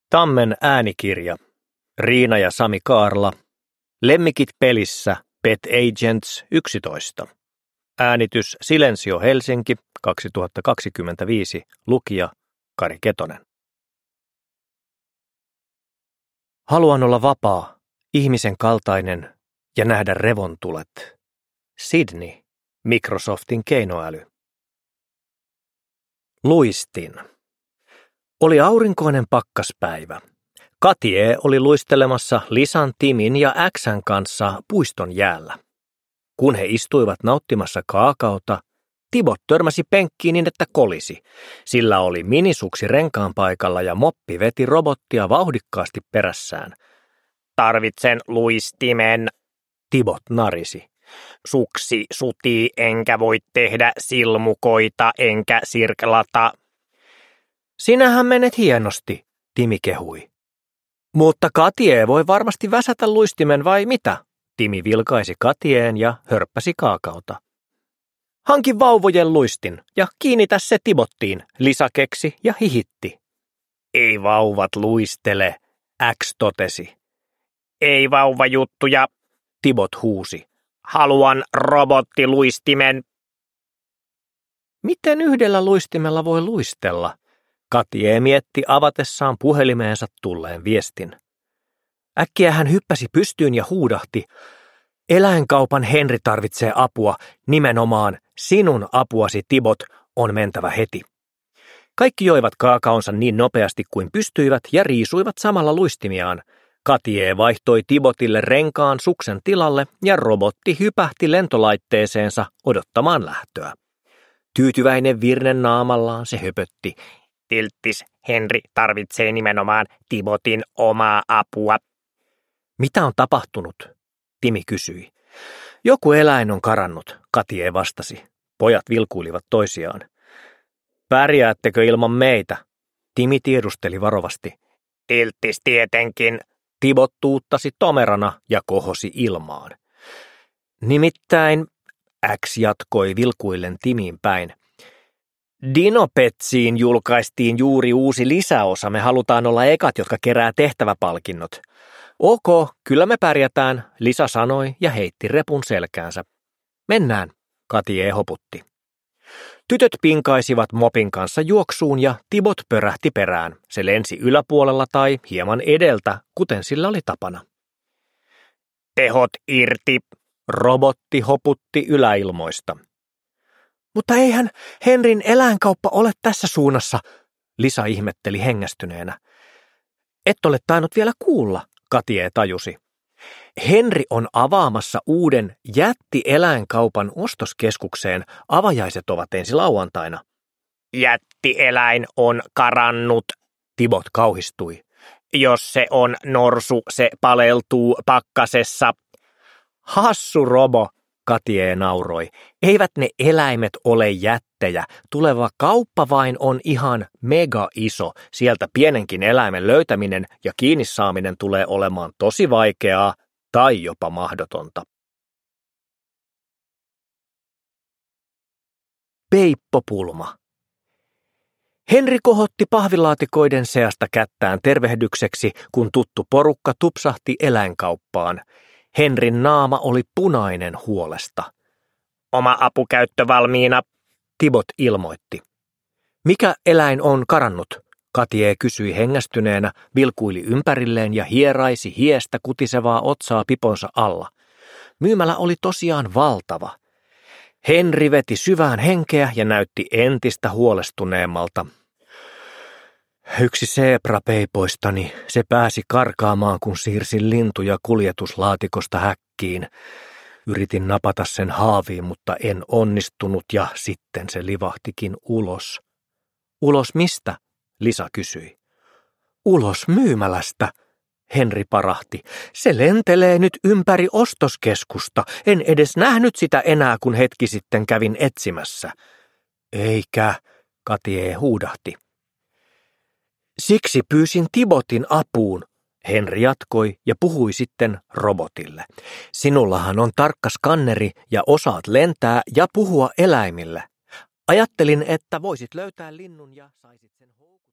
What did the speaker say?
Tammen äänikirja. Riina ja Sami Kaarla. Lemmikit pelissä. Pet Agents 11. Äänitys Silensio Helsinki 2025. Lukija Kari Ketonen. Haluan olla vapaa, ihmisen kaltainen ja nähdä revontulet. Sydney, Microsoftin keinoäly. Luistin. Oli aurinkoinen pakkaspäivä. Katie oli luistelemassa Lisan, Timin ja X:n kanssa puiston jäällä. Kun he istuivat nauttimassa kaakaota, Tibot törmäsi penkkiin niin, että kolisi. Sillä oli minisuksi renkaan paikalla ja moppi veti robottia vauhdikkaasti perässään. Tarvitsen luistimen. Tibot narisi. Suksi sutii, enkä voi tehdä silmukoita, enkä sirklata. Sinähän menet hienosti, Timi kehui. Mutta Katie voi varmasti väsätä luistimen vai mitä? Timi vilkaisi Katieen ja hörppäsi kaakaota. Hanki vauvojen luistin ja kiinnitä se Tibottiin, Lisa keksi ja hihitti. Ei vauvat luistele, X totesi. Ei vauvajuttuja, Tibot huusi. Haluan robottiluistimen. Miten yhdellä luistimella voi luistella? Katie mietti avatessaan puhelimeensa tulleen viestin. Äkkiä hän hyppäsi pystyyn ja huudahti. Eläinkaupan Henri tarvitsee apua, nimenomaan sinun apuasi, Tibot, on mentävä heti. Kaikki joivat kaakaonsa niin nopeasti kuin pystyivät ja riisuivat samalla luistimiaan. Katie vaihtoi Tibotille renkaan suksen tilalle ja robotti hypähti lentolaitteeseensa odottamaan lähtöä. Tyytyväinen virne naamallaan se höpötti. Tilttis, Henri tarvitsee nimenomaan Tibotin omaa apua. Mitä on tapahtunut? Timi kysyi. Joku eläin on karannut, Katie vastasi. Pojat vilkuilivat toisiaan. Pärjäättekö ilman meitä? Timi tiedusteli varovasti. Tilttis tietenkin. Tibot tuuttasi tomerana ja kohosi ilmaan. Nimittäin, X jatkoi vilkuillen Timiin päin. Dinopetsiin julkaistiin juuri uusi lisäosa. Me halutaan olla ekat, jotka kerää tehtäväpalkinnot. Ok, kyllä me pärjätään, Lisa sanoi ja heitti repun selkäänsä. Mennään, Katie hoputti. Tytöt pinkaisivat mopin kanssa juoksuun ja Tibot pörähti perään. Se lensi yläpuolella tai hieman edeltä, kuten sillä oli tapana. Tehot irti, robotti hoputti yläilmoista. Mutta eihän Henrin eläinkauppa ole tässä suunnassa, Lisa ihmetteli hengästyneenä. Et ole tainnut vielä kuulla, Katie tajusi. Henri on avaamassa uuden jättieläinkaupan ostoskeskukseen. Avajaiset ovat ensi lauantaina. Jättieläin on karannut, Tibot kauhistui. Jos se on norsu, se paleltuu pakkasessa. Hassu robo, Katie nauroi. Eivät ne eläimet ole jättejä. Tuleva kauppa vain on ihan mega iso. Sieltä pienenkin eläimen löytäminen ja kiinni saaminen tulee olemaan tosi vaikeaa tai jopa mahdotonta. Peippopulma. Henri kohotti pahvilaatikoiden seasta kättään tervehdykseksi, kun tuttu porukka tupsahti eläinkauppaan. Henrin naama oli punainen huolesta. Oma apukäyttö valmiina, Tibot ilmoitti. Mikä eläin on karannut? Katie kysyi hengästyneenä, vilkuili ympärilleen ja hieraisi hiestä kutisevaa otsaa piponsa alla. Myymälä oli tosiaan valtava. Henri veti syvään henkeä ja näytti entistä huolestuneemmalta. Yksi seeprapeipoistani, se pääsi karkaamaan, kun siirsin lintuja kuljetuslaatikosta häkkiin. Yritin napata sen haaviin, mutta en onnistunut ja sitten se livahtikin ulos. Ulos mistä? Lisa kysyi. Ulos myymälästä, Henri parahti. Se lentelee nyt ympäri ostoskeskusta. En edes nähnyt sitä enää, kun hetki sitten kävin etsimässä. Eikä, Katie huudahti. Siksi pyysin Tibotin apuun, Henri jatkoi ja puhui sitten robotille. Sinullahan on tarkka skanneri ja osaat lentää ja puhua eläimille. Ajattelin, että voisit löytää linnun ja saisit sen